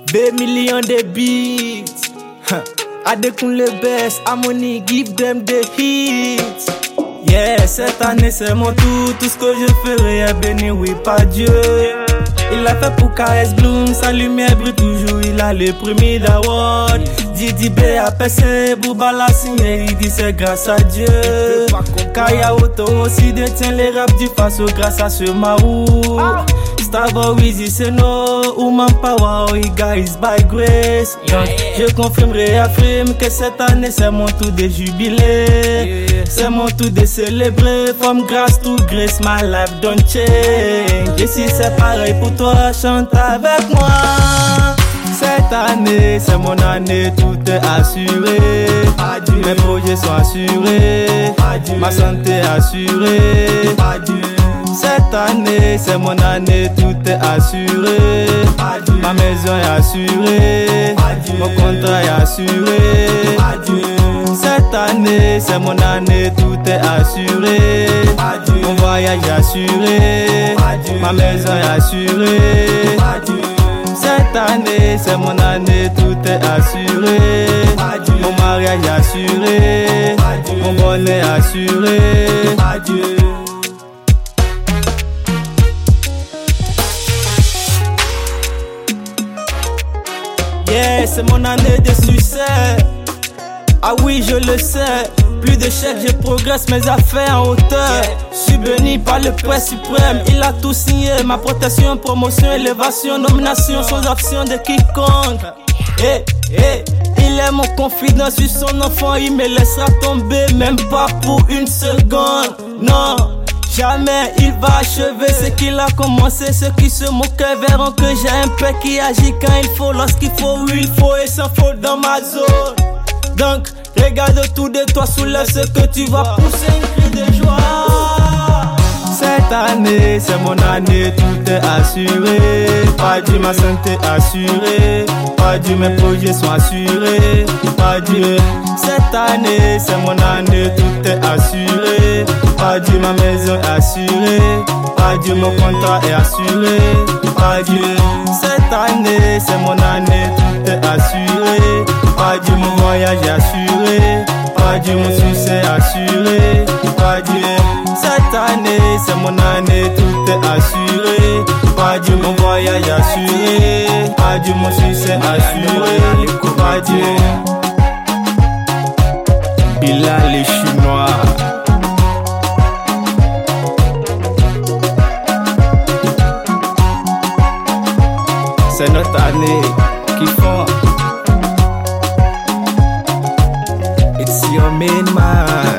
B-million de beats. Adekun le best, Harmony, give them the hits. Yeah, cette année c'est mon tour, tout ce que je ferai est béni, oui, par Dieu. Il a fait pour KS Bloom, sa lumière brille toujours, il a le premier d'award. Didi B a percé, Booba l'a signé, il dit c'est grâce à Dieu. Kaya Auto aussi détient les raps du Faso grâce à ce Marou. Stavo Weezy c'est no, Woman Power, guys by grace. Donc, je confirmerai à Frime que cette année c'est mon tour de jubilé. C'est mon tour de célébrer, from grace to grace, my life don't change. Et si c'est pareil pour toi, chante avec moi. Cette année, c'est mon année, tout est assuré. Mes projets sont assurés, ma santé assurée. Cette année, c'est mon année, tout est assuré. Ma maison est assurée, mon contrat est assuré. Cette année, c'est mon année, tout est assuré. Mon voyage est assuré, ma maison est assurée. Cette année, c'est mon année, tout est assuré. Mon mariage est assuré, mon bonheur est assuré. Yeah, c'est mon année de succès. Ah oui, je le sais. Plus de chèques, je progresse mes affaires en hauteur. Je suis béni par le prêtre suprême. Il a tout signé. Ma protection, promotion, élévation, nomination sans option de quiconque. Il est mon confident, je suis son enfant. Il me laissera tomber, même pas pour une seconde. Non, jamais il va achever ce qu'il a commencé. Ceux qui se moquaient verront que j'ai un père qui agit quand il faut, lorsqu'il faut, où il faut et sans faute dans ma zone. Donc, regarde autour de toi, soulève ce que tu vas pousser un cri de joie. Cette année, c'est mon année, tout est assuré. Pas Dieu, ma santé assurée. Pas Dieu, mes projets sont assurés. Pas Dieu, cette année, c'est mon année, tout est assuré. Pas Dieu, ma maison est assurée. Pas Dieu, mon contrat est assuré. Pas Dieu, cette année, c'est mon année, tout est assuré. Pas Dieu, mon voyage est assuré. Pas Dieu, mon succès est assuré. Pas Dieu, cette année, c'est mon année, tout est assuré. Pas Dieu, mon voyage est assuré. Pas Dieu, mon succès est assuré. Pas Dieu, il a les Chinois. C'est notre année qui font. It's your main man.